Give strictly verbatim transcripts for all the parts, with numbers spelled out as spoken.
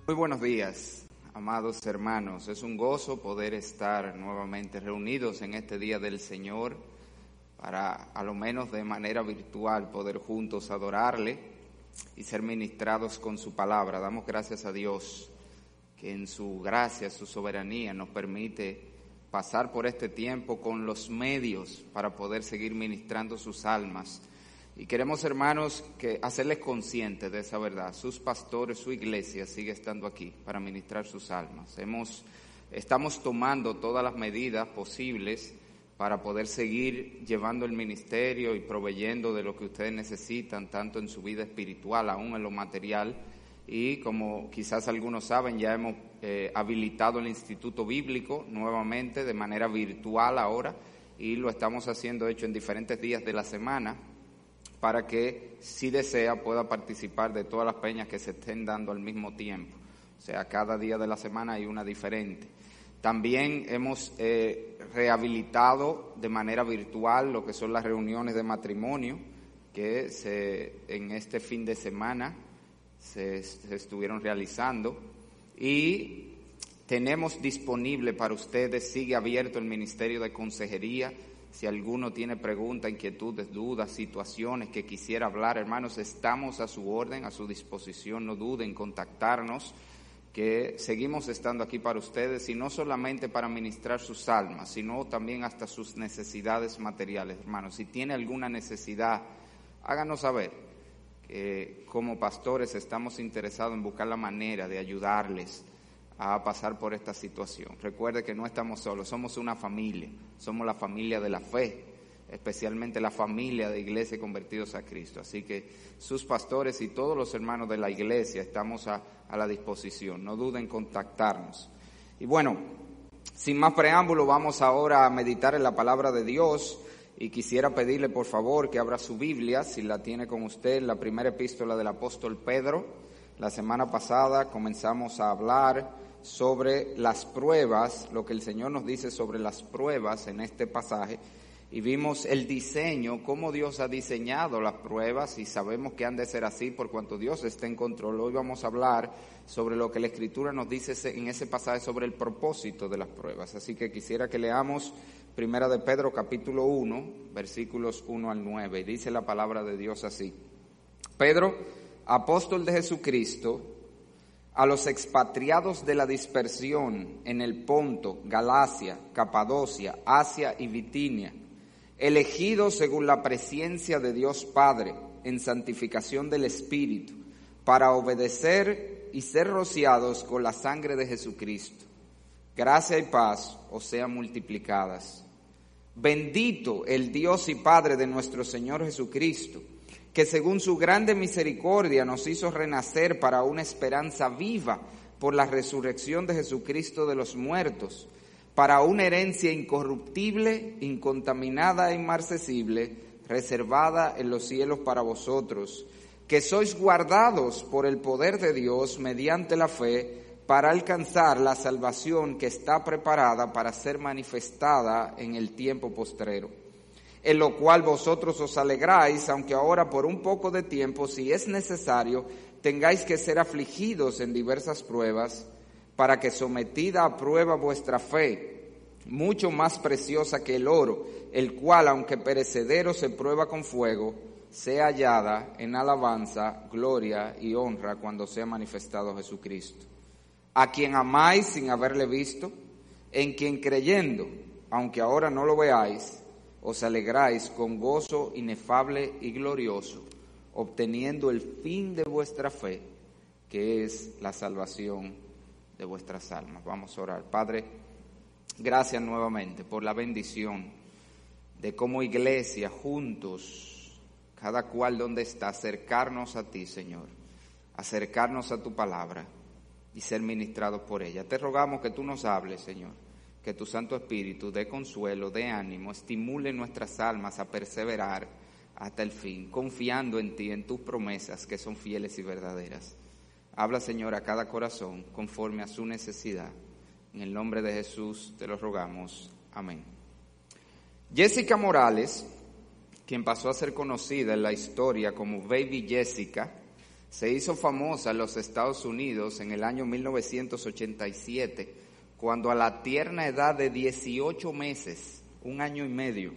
Muy buenos días, amados hermanos. Es un gozo poder estar nuevamente reunidos en este día del Señor para, a lo menos de manera virtual, poder juntos adorarle y ser ministrados con su palabra. Damos gracias a Dios que en su gracia, su soberanía nos permite pasar por este tiempo con los medios para poder seguir ministrando sus almas. Y queremos, hermanos, que hacerles conscientes de esa verdad. Sus pastores, su iglesia sigue estando aquí para ministrar sus almas. Hemos, estamos tomando todas las medidas posibles para poder seguir llevando el ministerio y proveyendo de lo que ustedes necesitan, tanto en su vida espiritual, aún en lo material. Y como quizás algunos saben, ya hemos eh, habilitado el Instituto Bíblico nuevamente de manera virtual ahora, y lo estamos haciendo, hecho, en diferentes días de la semana, para que, si desea, pueda participar de todas las peñas que se estén dando al mismo tiempo. O sea, cada día de la semana hay una diferente. También hemos eh, rehabilitado de manera virtual lo que son las reuniones de matrimonio, que se, en este fin de semana se, se estuvieron realizando. Y tenemos disponible para ustedes, sigue abierto el Ministerio de Consejería. Si alguno tiene preguntas, inquietudes, dudas, situaciones que quisiera hablar, hermanos, estamos a su orden, a su disposición. No duden en contactarnos, que seguimos estando aquí para ustedes, y no solamente para ministrar sus almas, sino también hasta sus necesidades materiales, hermanos. Si tiene alguna necesidad, háganos saber, que como pastores estamos interesados en buscar la manera de ayudarles a pasar por esta situación. Recuerde que no estamos solos, somos una familia, somos la familia de la fe, especialmente la familia de Iglesia Convertidos a Cristo. Así que sus pastores y todos los hermanos de la iglesia estamos a, a la disposición, no duden en contactarnos. Y bueno, sin más preámbulo, vamos ahora a meditar en la palabra de Dios, y quisiera pedirle por favor que abra su Biblia, si la tiene con usted, la primera epístola del apóstol Pedro. La semana pasada comenzamos a hablar sobre las pruebas, lo que el Señor nos dice sobre las pruebas en este pasaje, y vimos el diseño, cómo Dios ha diseñado las pruebas, y sabemos que han de ser así por cuanto Dios está en control. Hoy vamos a hablar sobre lo que la Escritura nos dice en ese pasaje sobre el propósito de las pruebas. Así que quisiera que leamos Primera de Pedro capítulo uno, versículos uno al nueve, y dice la palabra de Dios así: Pedro, apóstol de Jesucristo, a los expatriados de la dispersión en el Ponto, Galacia, Capadocia, Asia y Bitinia, elegidos según la presciencia de Dios Padre, en santificación del Espíritu, para obedecer y ser rociados con la sangre de Jesucristo. Gracia y paz os sean multiplicadas. Bendito el Dios y Padre de nuestro Señor Jesucristo, que según su grande misericordia nos hizo renacer para una esperanza viva por la resurrección de Jesucristo de los muertos, para una herencia incorruptible, incontaminada e inmarcesible, reservada en los cielos para vosotros, que sois guardados por el poder de Dios mediante la fe, para alcanzar la salvación que está preparada para ser manifestada en el tiempo postrero. En lo cual vosotros os alegráis, aunque ahora por un poco de tiempo, si es necesario, tengáis que ser afligidos en diversas pruebas, para que sometida a prueba vuestra fe, mucho más preciosa que el oro, el cual, aunque perecedero se prueba con fuego, sea hallada en alabanza, gloria y honra cuando sea manifestado Jesucristo, a quien amáis sin haberle visto, en quien creyendo, aunque ahora no lo veáis, os alegráis con gozo inefable y glorioso, obteniendo el fin de vuestra fe, que es la salvación de vuestras almas. Vamos a orar. Padre, gracias nuevamente por la bendición de como iglesia juntos, cada cual donde está, acercarnos a ti, Señor, acercarnos a tu palabra y ser ministrados por ella. Te rogamos que tú nos hables, Señor, que tu Santo Espíritu dé consuelo, dé ánimo, estimule nuestras almas a perseverar hasta el fin, confiando en ti, en tus promesas que son fieles y verdaderas. Habla, Señor, a cada corazón conforme a su necesidad. En el nombre de Jesús te lo rogamos. Amén. Jessica Morales, quien pasó a ser conocida en la historia como Baby Jessica, Se hizo famosa en los Estados Unidos en el año mil novecientos ochenta y siete, cuando a la tierna edad de dieciocho meses, un año y medio,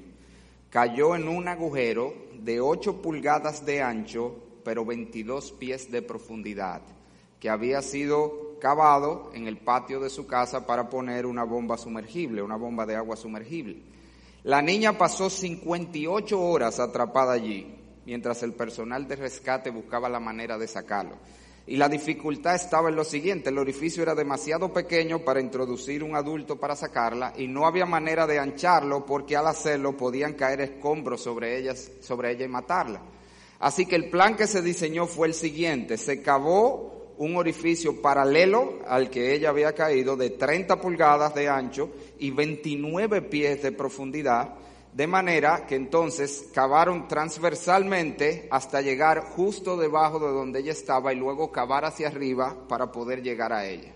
cayó en un agujero de ocho pulgadas de ancho, pero veintidós pies de profundidad, que había sido cavado en el patio de su casa para poner una bomba sumergible, una bomba de agua sumergible. La niña pasó cincuenta y ocho horas atrapada allí, mientras el personal de rescate buscaba la manera de sacarlo. Y la dificultad estaba en lo siguiente: el orificio era demasiado pequeño para introducir un adulto para sacarla, y no había manera de ancharlo porque al hacerlo podían caer escombros sobre ella, sobre ella y matarla. Así que el plan que se diseñó fue el siguiente: se cavó un orificio paralelo al que ella había caído de treinta pulgadas de ancho y veintinueve pies de profundidad, de manera que entonces cavaron transversalmente hasta llegar justo debajo de donde ella estaba y luego cavar hacia arriba para poder llegar a ella.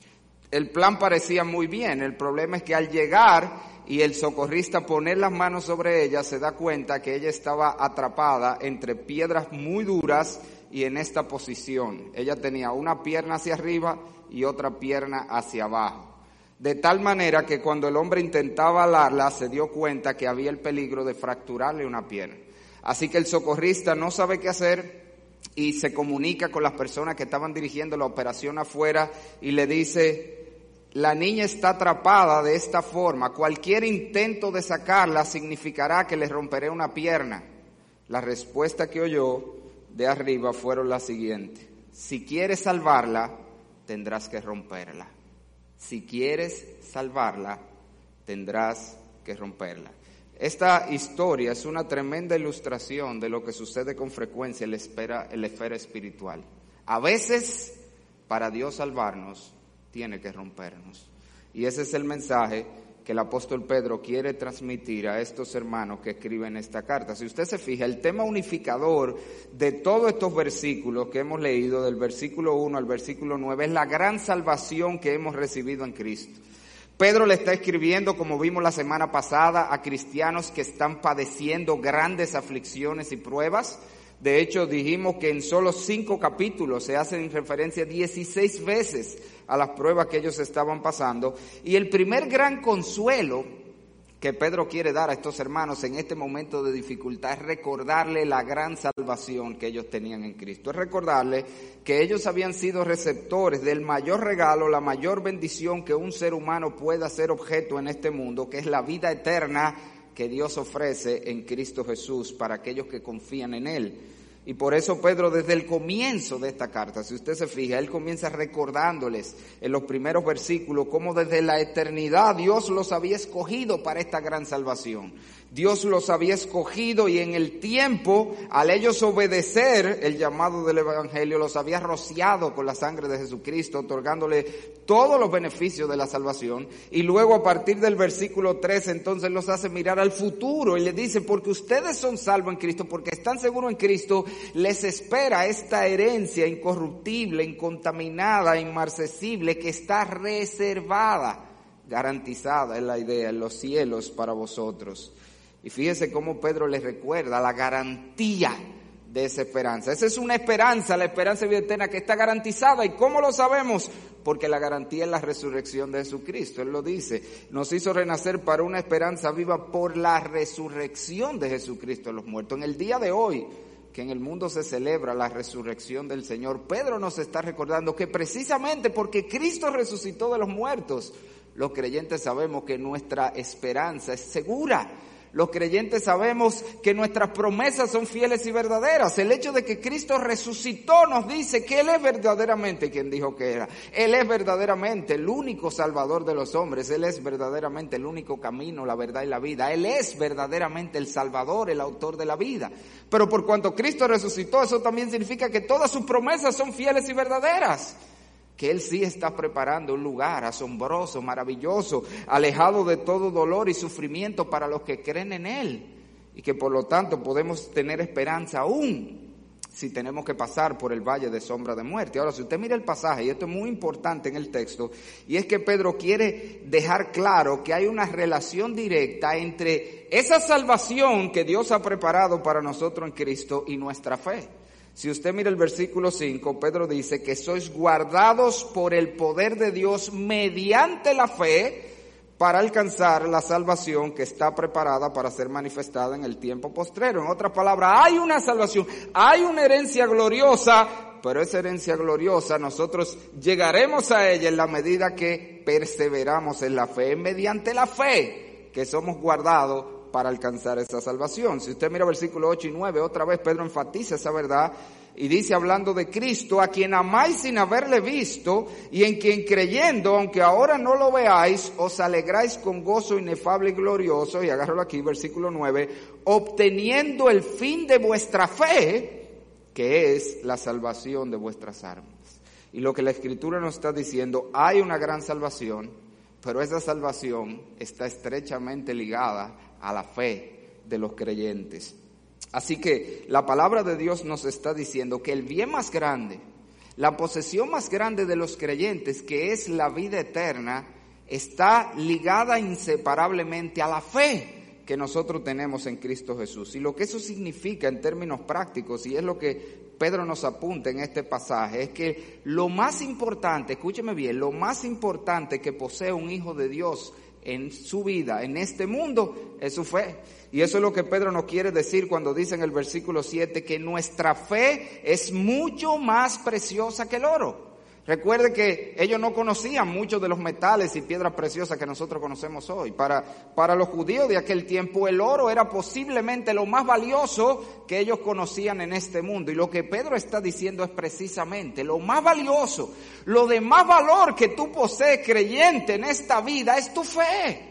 El plan parecía muy bien, el problema es que al llegar y el socorrista poner las manos sobre ella, se da cuenta que ella estaba atrapada entre piedras muy duras y en esta posición. Ella tenía una pierna hacia arriba y otra pierna hacia abajo. De tal manera que cuando el hombre intentaba alarla, se dio cuenta que había el peligro de fracturarle una pierna. Así que el socorrista no sabe qué hacer y se comunica con las personas que estaban dirigiendo la operación afuera y le dice: la niña está atrapada de esta forma, cualquier intento de sacarla significará que le romperé una pierna. La respuesta que oyó de arriba fueron las siguientes: si quieres salvarla, tendrás que romperla. Si quieres salvarla, tendrás que romperla. Esta historia es una tremenda ilustración de lo que sucede con frecuencia en la esfera, en la esfera espiritual. A veces, para Dios salvarnos, tiene que rompernos. Y ese es el mensaje que el apóstol Pedro quiere transmitir a estos hermanos que escriben esta carta. Si usted se fija, el tema unificador de todos estos versículos que hemos leído, del versículo uno al versículo nueve, es la gran salvación que hemos recibido en Cristo. Pedro le está escribiendo, como vimos la semana pasada, a cristianos que están padeciendo grandes aflicciones y pruebas. De hecho, dijimos que en solo cinco capítulos se hacen referencia dieciséis veces a las pruebas que ellos estaban pasando. Y el primer gran consuelo que Pedro quiere dar a estos hermanos en este momento de dificultad es recordarle la gran salvación que ellos tenían en Cristo. Es recordarle que ellos habían sido receptores del mayor regalo, la mayor bendición que un ser humano pueda ser objeto en este mundo, que es la vida eterna que Dios ofrece en Cristo Jesús para aquellos que confían en Él. Y por eso Pedro, desde el comienzo de esta carta, si usted se fija, él comienza recordándoles en los primeros versículos cómo desde la eternidad Dios los había escogido para esta gran salvación. Dios los había escogido y en el tiempo, al ellos obedecer el llamado del Evangelio, los había rociado con la sangre de Jesucristo, otorgándole todos los beneficios de la salvación. Y luego, a partir del versículo tres, entonces los hace mirar al futuro y les dice: porque ustedes son salvos en Cristo, porque están seguros en Cristo, les espera esta herencia incorruptible, incontaminada, inmarcesible, que está reservada, garantizada, es la idea, en los cielos para vosotros. Y fíjese cómo Pedro les recuerda la garantía de esa esperanza. Esa es una esperanza, la esperanza de vida eterna que está garantizada. ¿Y cómo lo sabemos? Porque la garantía es la resurrección de Jesucristo. Él lo dice, nos hizo renacer para una esperanza viva por la resurrección de Jesucristo de los muertos. En el día de hoy, que en el mundo se celebra la resurrección del Señor, Pedro nos está recordando que precisamente porque Cristo resucitó de los muertos, los creyentes sabemos que nuestra esperanza es segura. Los creyentes sabemos que nuestras promesas son fieles y verdaderas. El hecho de que Cristo resucitó nos dice que Él es verdaderamente quien dijo que era. Él es verdaderamente el único Salvador de los hombres. Él es verdaderamente el único camino, la verdad y la vida. Él es verdaderamente el Salvador, el autor de la vida. Pero por cuanto Cristo resucitó, eso también significa que todas sus promesas son fieles y verdaderas. Que Él sí está preparando un lugar asombroso, maravilloso, alejado de todo dolor y sufrimiento para los que creen en Él. Y que por lo tanto podemos tener esperanza aún si tenemos que pasar por el valle de sombra de muerte. Ahora, si usted mira el pasaje, y esto es muy importante en el texto, y es que Pedro quiere dejar claro que hay una relación directa entre esa salvación que Dios ha preparado para nosotros en Cristo y nuestra fe. Si usted mira el versículo cinco, Pedro dice que sois guardados por el poder de Dios mediante la fe para alcanzar la salvación que está preparada para ser manifestada en el tiempo postrero. En otras palabras, hay una salvación, hay una herencia gloriosa, pero esa herencia gloriosa nosotros llegaremos a ella en la medida que perseveramos en la fe, mediante la fe que somos guardados para alcanzar esa salvación. Si usted mira versículos ocho y nueve, otra vez Pedro enfatiza esa verdad y dice, hablando de Cristo, a quien amáis sin haberle visto y en quien creyendo, aunque ahora no lo veáis, os alegráis con gozo inefable y glorioso, y agárralo aquí, versículo nueve, obteniendo el fin de vuestra fe, que es la salvación de vuestras almas. Y lo que la Escritura nos está diciendo, hay una gran salvación, pero esa salvación está estrechamente ligada a la fe de los creyentes. Así que la palabra de Dios nos está diciendo que el bien más grande, la posesión más grande de los creyentes, que es la vida eterna, está ligada inseparablemente a la fe que nosotros tenemos en Cristo Jesús. Y lo que eso significa en términos prácticos, y es lo que Pedro nos apunta en este pasaje, es que lo más importante, escúcheme bien, lo más importante que posee un hijo de Dios en su vida, en este mundo, es su fe. Y eso es lo que Pedro nos quiere decir cuando dice en el versículo siete que nuestra fe es mucho más preciosa que el oro. Recuerde que ellos no conocían muchos de los metales y piedras preciosas que nosotros conocemos hoy. Para, para los judíos de aquel tiempo, el oro era posiblemente lo más valioso que ellos conocían en este mundo. Y lo que Pedro está diciendo es precisamente lo más valioso, lo de más valor que tú posees, creyente, en esta vida es tu fe.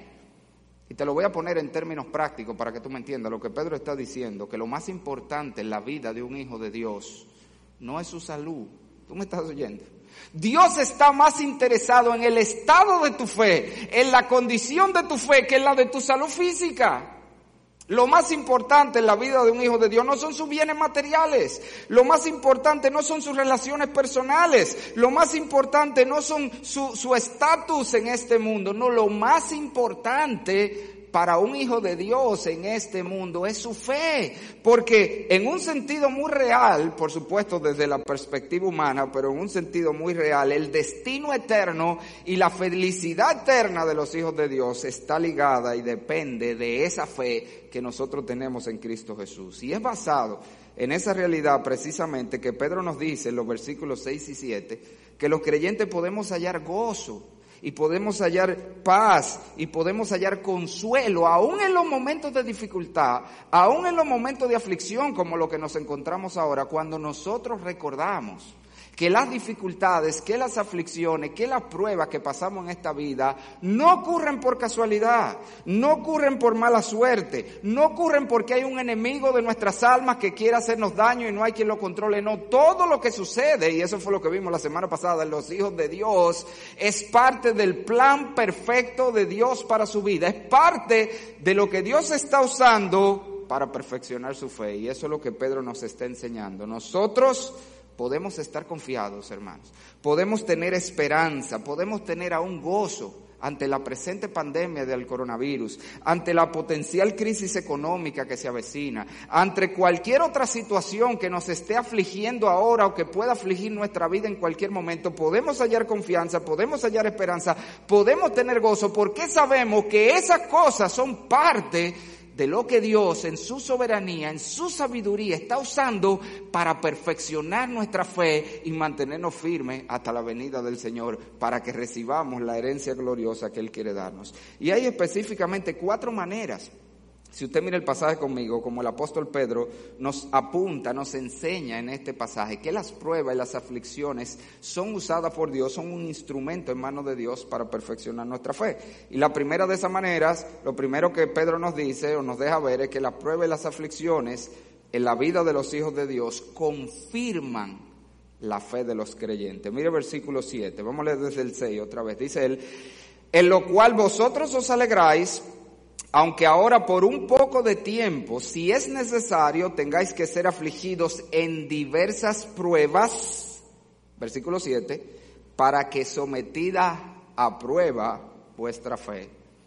Y te lo voy a poner en términos prácticos para que tú me entiendas. Lo que Pedro está diciendo, que lo más importante en la vida de un hijo de Dios no es su salud. ¿Tú me estás oyendo? Dios está más interesado en el estado de tu fe, en la condición de tu fe, que en la de tu salud física. Lo más importante en la vida de un hijo de Dios no son sus bienes materiales. Lo más importante no son sus relaciones personales. Lo más importante no son su, su estatus en este mundo. No, lo más importante para un hijo de Dios en este mundo es su fe, porque en un sentido muy real, por supuesto desde la perspectiva humana, pero en un sentido muy real, el destino eterno y la felicidad eterna de los hijos de Dios está ligada y depende de esa fe que nosotros tenemos en Cristo Jesús. Y es basado en esa realidad precisamente que Pedro nos dice en los versículos seis y siete, que los creyentes podemos hallar gozo, y podemos hallar paz, y podemos hallar consuelo, aún en los momentos de dificultad, aún en los momentos de aflicción, como lo que nos encontramos ahora, cuando nosotros recordamos que las dificultades, que las aflicciones, que las pruebas que pasamos en esta vida no ocurren por casualidad, no ocurren por mala suerte, no ocurren porque hay un enemigo de nuestras almas que quiere hacernos daño y no hay quien lo controle. No, todo lo que sucede, y eso fue lo que vimos la semana pasada en los hijos de Dios, es parte del plan perfecto de Dios para su vida, es parte de lo que Dios está usando para perfeccionar su fe. Y eso es lo que Pedro nos está enseñando. Nosotros podemos estar confiados, hermanos. Podemos tener esperanza, podemos tener aún gozo ante la presente pandemia del coronavirus, ante la potencial crisis económica que se avecina, ante cualquier otra situación que nos esté afligiendo ahora o que pueda afligir nuestra vida en cualquier momento. Podemos hallar confianza, podemos hallar esperanza, podemos tener gozo, porque sabemos que esas cosas son parte de lo que Dios en su soberanía, en su sabiduría está usando para perfeccionar nuestra fe y mantenernos firmes hasta la venida del Señor, para que recibamos la herencia gloriosa que Él quiere darnos. Y hay específicamente cuatro maneras. Si usted mira el pasaje conmigo, como el apóstol Pedro nos apunta, nos enseña en este pasaje que las pruebas y las aflicciones son usadas por Dios, son un instrumento en manos de Dios para perfeccionar nuestra fe. Y la primera de esas maneras, lo primero que Pedro nos dice o nos deja ver es que las pruebas y las aflicciones en la vida de los hijos de Dios confirman la fe de los creyentes. Mire el versículo siete, vamos a leer desde el seis otra vez. Dice él, en lo cual vosotros os alegráis, aunque ahora por un poco de tiempo, si es necesario, tengáis que ser afligidos en diversas pruebas, versículo siete, para que sometida a prueba vuestra fe.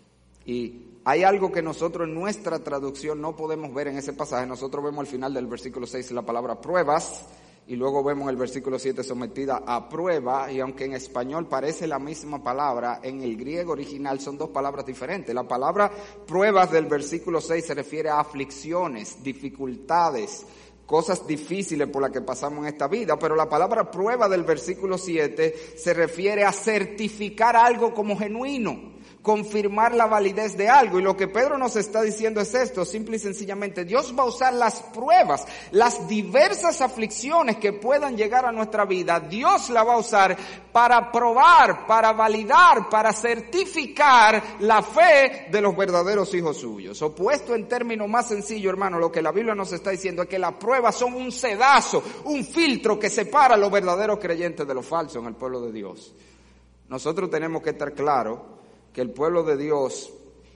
Y hay algo que nosotros en nuestra traducción no podemos ver en ese pasaje. Nosotros vemos al final del versículo seis la palabra pruebas, y luego vemos en el versículo siete sometida a prueba, y aunque en español parece la misma palabra, en el griego original son dos palabras diferentes. La palabra pruebas del versículo seis se refiere a aflicciones, dificultades, cosas difíciles por las que pasamos en esta vida, pero la palabra prueba del versículo siete se refiere a certificar algo como genuino, confirmar la validez de algo. Y lo que Pedro nos está diciendo es esto, simple y sencillamente: Dios va a usar las pruebas, las diversas aflicciones que puedan llegar a nuestra vida, Dios la va a usar para probar, para validar, para certificar la fe de los verdaderos hijos suyos. O puesto en términos más sencillos, hermano, lo que la Biblia nos está diciendo es que las pruebas son un sedazo, un filtro que separa a los verdaderos creyentes de los falsos en el pueblo de Dios. Nosotros tenemos que estar claros que el pueblo de Dios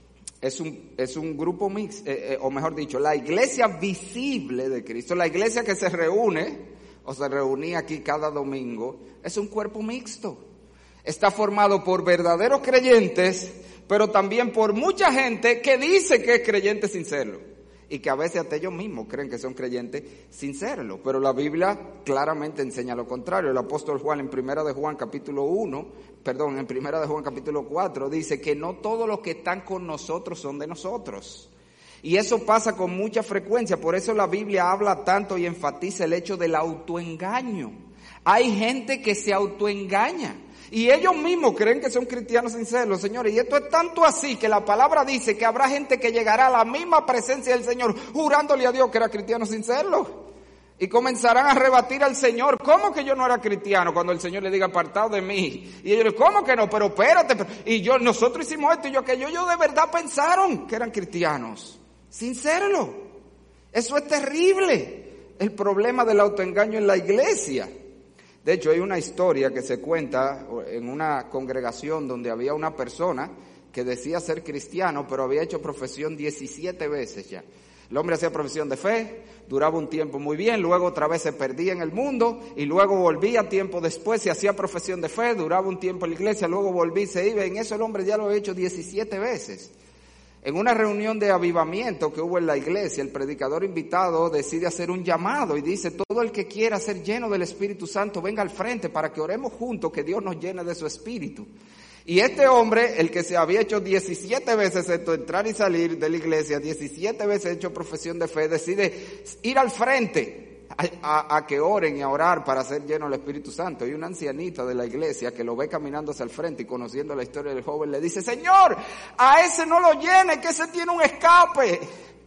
es un, es un grupo mixto, eh, eh, o mejor dicho, la iglesia visible de Cristo, la iglesia que se reúne, o se reunía aquí cada domingo, es un cuerpo mixto. Está formado por verdaderos creyentes, pero también por mucha gente que dice que es creyente sin serlo. Y que a veces hasta ellos mismos creen que son creyentes sin serlo. Pero la Biblia claramente enseña lo contrario. El apóstol Juan en Primera de Juan capítulo uno, perdón, en Primera de Juan capítulo cuatro, dice que no todos los que están con nosotros son de nosotros. Y eso pasa con mucha frecuencia. Por eso la Biblia habla tanto y enfatiza el hecho del autoengaño. Hay gente que se autoengaña. Y ellos mismos creen que son cristianos sin serlo, señores. Y esto es tanto así que la palabra dice que habrá gente que llegará a la misma presencia del Señor jurándole a Dios que era cristiano sin serlo. Y comenzarán a rebatir al Señor. ¿Cómo que yo no era cristiano? Cuando el Señor le diga apartado de mí. Y ellos le dicen, ¿cómo que no? Pero espérate. Pero... Y yo, nosotros hicimos esto y yo que yo, yo de verdad pensaron que eran cristianos sin serlo. Eso es terrible. El problema del autoengaño en la iglesia. De hecho, hay una historia que se cuenta en una congregación donde había una persona que decía ser cristiano, pero había hecho profesión diecisiete veces ya. El hombre hacía profesión de fe, duraba un tiempo muy bien, luego otra vez se perdía en el mundo y luego volvía tiempo después y hacía profesión de fe, duraba un tiempo en la iglesia, luego volvía y se iba. En eso el hombre ya lo había hecho diecisiete veces. En una reunión de avivamiento que hubo en la iglesia, el predicador invitado decide hacer un llamado y dice: todo el que quiera ser lleno del Espíritu Santo, venga al frente para que oremos juntos, que Dios nos llene de su Espíritu. Y este hombre, el que se había hecho diecisiete veces esto, entrar y salir de la iglesia, diecisiete veces hecho profesión de fe, decide ir al frente a, a, a que oren y a orar para ser lleno del Espíritu Santo. Y una ancianita de la iglesia que lo ve caminando hacia el frente y conociendo la historia del joven le dice: Señor, a ese no lo llene, que ese tiene un escape.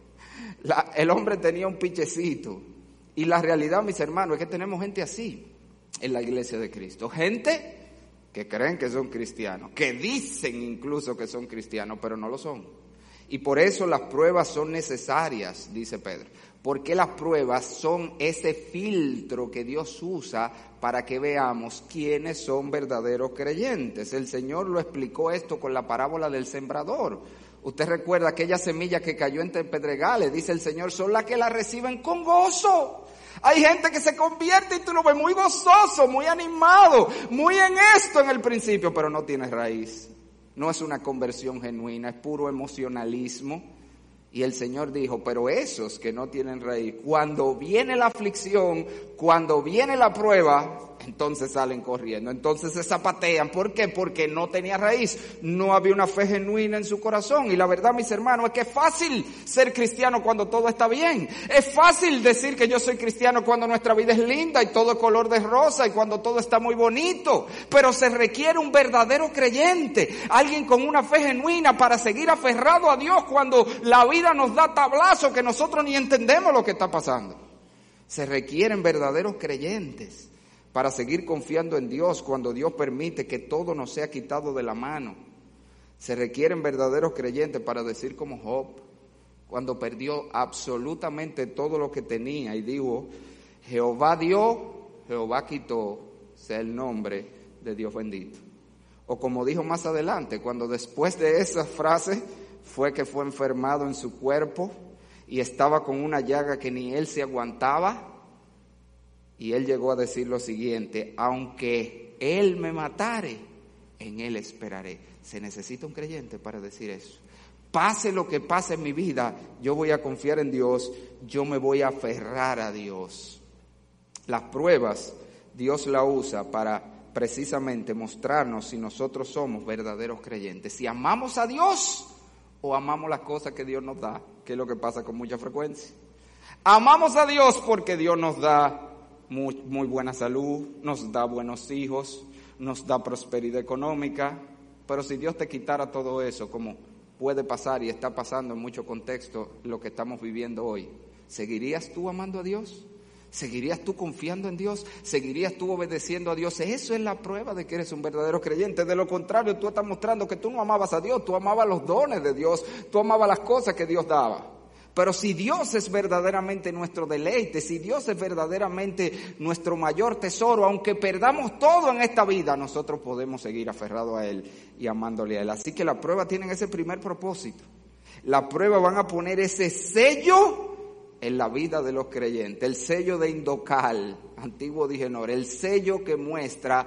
La, el hombre tenía un pichecito. Y la realidad, mis hermanos, es que tenemos gente así en la iglesia de Cristo. Gente que creen que son cristianos, que dicen incluso que son cristianos, pero no lo son. Y por eso las pruebas son necesarias, dice Pedro. Porque las pruebas son ese filtro que Dios usa para que veamos quiénes son verdaderos creyentes. El Señor lo explicó esto con la parábola del sembrador. Usted recuerda aquella semilla que cayó entre pedregales, dice el Señor, son las que la reciben con gozo. Hay gente que se convierte y tú lo ves muy gozoso, muy animado, muy en esto en el principio, pero no tiene raíz. No es una conversión genuina, es puro emocionalismo. Y el Señor dijo, pero esos que no tienen raíz, cuando viene la aflicción, cuando viene la prueba, entonces salen corriendo, entonces se zapatean. ¿Por qué? Porque no tenía raíz, no había una fe genuina en su corazón. Y la verdad, mis hermanos, es que es fácil ser cristiano cuando todo está bien. Es fácil decir que yo soy cristiano cuando nuestra vida es linda y todo es color de rosa y cuando todo está muy bonito. Pero se requiere un verdadero creyente, alguien con una fe genuina para seguir aferrado a Dios cuando la vida nos da tablazo que nosotros ni entendemos lo que está pasando. Se requieren verdaderos creyentes para seguir confiando en Dios cuando Dios permite que todo nos sea quitado de la mano. Se requieren verdaderos creyentes para decir como Job, cuando perdió absolutamente todo lo que tenía y dijo, Jehová dio, Jehová quitó, sea el nombre de Dios bendito. O como dijo más adelante, cuando después de esa frase fue que fue enfermado en su cuerpo y estaba con una llaga que ni él se aguantaba. Y él llegó a decir lo siguiente, aunque él me matare, en él esperaré. Se necesita un creyente para decir eso. Pase lo que pase en mi vida, yo voy a confiar en Dios, yo me voy a aferrar a Dios. Las pruebas Dios la usa para precisamente mostrarnos si nosotros somos verdaderos creyentes, si amamos a Dios o amamos las cosas que Dios nos da, que es lo que pasa con mucha frecuencia. Amamos a Dios porque Dios nos da muy, muy buena salud, nos da buenos hijos, nos da prosperidad económica, pero si Dios te quitara todo eso, como puede pasar y está pasando en muchos contextos lo que estamos viviendo hoy, ¿seguirías tú amando a Dios? ¿Seguirías tú confiando en Dios? ¿Seguirías tú obedeciendo a Dios? Eso es la prueba de que eres un verdadero creyente. De lo contrario, tú estás mostrando que tú no amabas a Dios, tú amabas los dones de Dios, tú amabas las cosas que Dios daba. Pero si Dios es verdaderamente nuestro deleite, si Dios es verdaderamente nuestro mayor tesoro, aunque perdamos todo en esta vida, nosotros podemos seguir aferrados a Él y amándole a Él. Así que la prueba tiene ese primer propósito. La prueba van a poner ese sello en la vida de los creyentes, el sello de Indocal, antiguo Digenor, el sello que muestra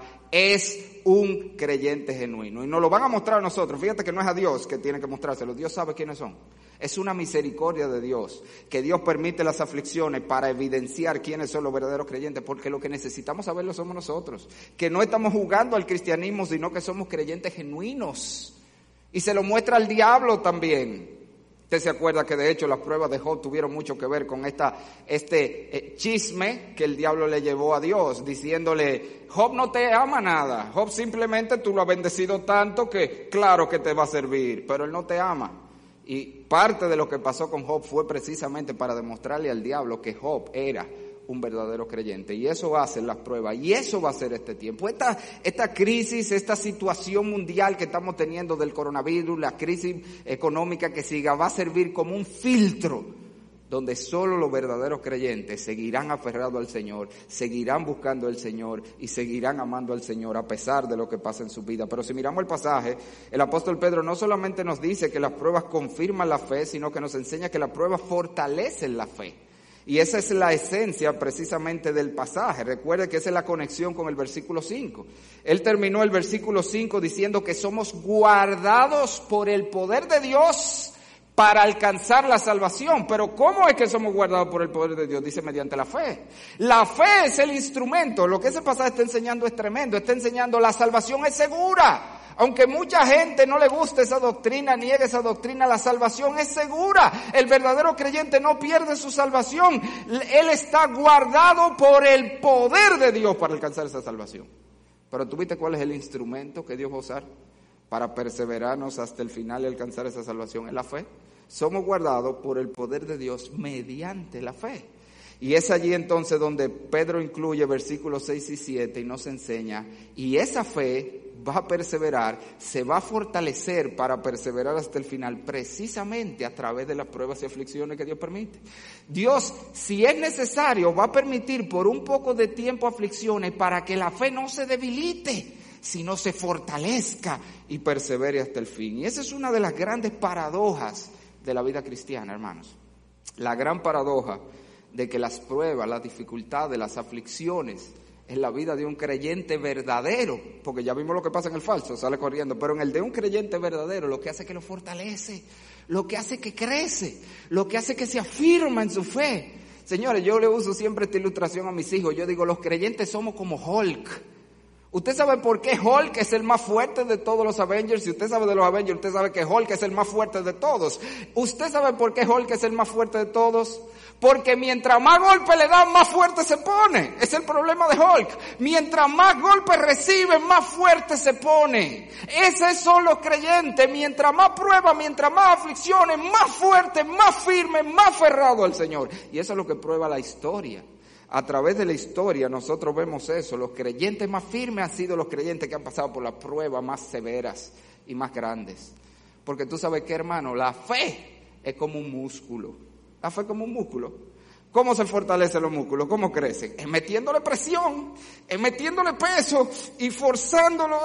es un creyente genuino. Y nos lo van a mostrar a nosotros. Fíjate que no es a Dios que tiene que mostrárselo, Dios sabe quiénes son. Es una misericordia de Dios, que Dios permite las aflicciones para evidenciar quiénes son los verdaderos creyentes, porque lo que necesitamos saberlo somos nosotros, que no estamos jugando al cristianismo, sino que somos creyentes genuinos. Y se lo muestra al diablo también. Usted se acuerda que de hecho las pruebas de Job tuvieron mucho que ver con esta, este eh, chisme que el diablo le llevó a Dios, diciéndole, Job no te ama nada, Job simplemente tú lo has bendecido tanto que claro que te va a servir, pero él no te ama. Y parte de lo que pasó con Job fue precisamente para demostrarle al diablo que Job era un verdadero creyente, y eso hacen las pruebas, y eso va a ser este tiempo. Esta, esta crisis, esta situación mundial que estamos teniendo del coronavirus, la crisis económica que siga, va a servir como un filtro donde solo los verdaderos creyentes seguirán aferrados al Señor, seguirán buscando al Señor y seguirán amando al Señor a pesar de lo que pasa en su vida. Pero si miramos el pasaje, el apóstol Pedro no solamente nos dice que las pruebas confirman la fe, sino que nos enseña que las pruebas fortalecen la fe. Y esa es la esencia precisamente del pasaje. Recuerde que esa es la conexión con el versículo cinco. Él terminó el versículo cinco diciendo que somos guardados por el poder de Dios para alcanzar la salvación. Pero ¿cómo es que somos guardados por el poder de Dios? Dice mediante la fe. La fe es el instrumento. Lo que ese pasaje está enseñando es tremendo. Está enseñando la salvación es segura. Aunque mucha gente no le guste esa doctrina, niegue esa doctrina, la salvación es segura. El verdadero creyente no pierde su salvación. Él está guardado por el poder de Dios para alcanzar esa salvación. Pero ¿tú viste cuál es el instrumento que Dios va a usar para perseverarnos hasta el final y alcanzar esa salvación? Es la fe. Somos guardados por el poder de Dios mediante la fe. Y es allí entonces donde Pedro incluye versículos seis y siete y nos enseña, y esa fe va a perseverar, se va a fortalecer para perseverar hasta el final, precisamente a través de las pruebas y aflicciones que Dios permite. Dios, si es necesario, va a permitir por un poco de tiempo aflicciones para que la fe no se debilite, sino se fortalezca y persevere hasta el fin. Y esa es una de las grandes paradojas de la vida cristiana, hermanos. La gran paradoja de que las pruebas, las dificultades, las aflicciones en la vida de un creyente verdadero, porque ya vimos lo que pasa en el falso, sale corriendo, pero en el de un creyente verdadero lo que hace es que lo fortalece, lo que hace que crece, lo que hace que se afirma en su fe. Señores, yo le uso siempre esta ilustración a mis hijos, yo digo, los creyentes somos como Hulk. ¿Usted sabe por qué Hulk es el más fuerte de todos los Avengers? Si usted sabe de los Avengers, usted sabe que Hulk es el más fuerte de todos. ¿Usted sabe por qué Hulk es el más fuerte de todos? Porque mientras más golpes le dan, más fuerte se pone. Es el problema de Hulk. Mientras más golpes recibe, más fuerte se pone. Esos son los creyentes. Mientras más pruebas, mientras más aflicciones, más fuertes, más firmes, más aferrados al Señor. Y eso es lo que prueba la historia. A través de la historia nosotros vemos eso. Los creyentes más firmes han sido los creyentes que han pasado por las pruebas más severas y más grandes. Porque tú sabes que, hermano, la fe es como un músculo. La fe es como un músculo. ¿Cómo se fortalecen los músculos? ¿Cómo crecen? Es metiéndole presión, es metiéndole peso y forzándolo.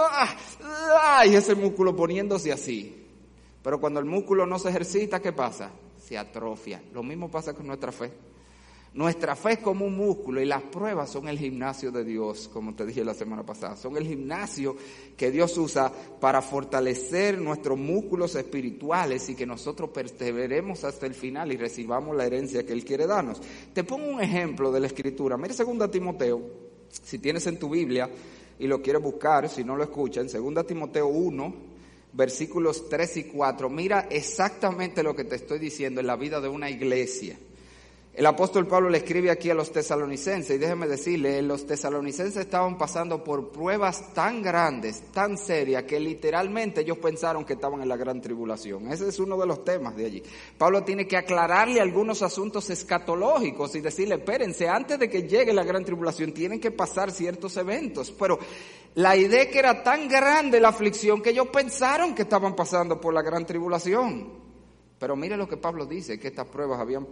¡Ay! Ese músculo poniéndose así. Pero cuando el músculo no se ejercita, ¿qué pasa? Se atrofia. Lo mismo pasa con nuestra fe. Nuestra fe es como un músculo y las pruebas son el gimnasio de Dios, como te dije la semana pasada. Son el gimnasio que Dios usa para fortalecer nuestros músculos espirituales y que nosotros perseveremos hasta el final y recibamos la herencia que Él quiere darnos. Te pongo un ejemplo de la Escritura. Mira segunda Timoteo, si tienes en tu Biblia y lo quieres buscar, si no lo escuchas, en segunda Timoteo uno, versículos tres y cuatro. Mira exactamente lo que te estoy diciendo en la vida de una iglesia. El apóstol Pablo le escribe aquí a los tesalonicenses y déjeme decirle, los tesalonicenses estaban pasando por pruebas tan grandes, tan serias, que literalmente ellos pensaron que estaban en la gran tribulación. Ese es uno de los temas de allí. Pablo tiene que aclararle algunos asuntos escatológicos y decirle, espérense, antes de que llegue la gran tribulación tienen que pasar ciertos eventos. Pero la idea es que era tan grande la aflicción que ellos pensaron que estaban pasando por la gran tribulación. Pero mire lo que Pablo dice, que estas pruebas habían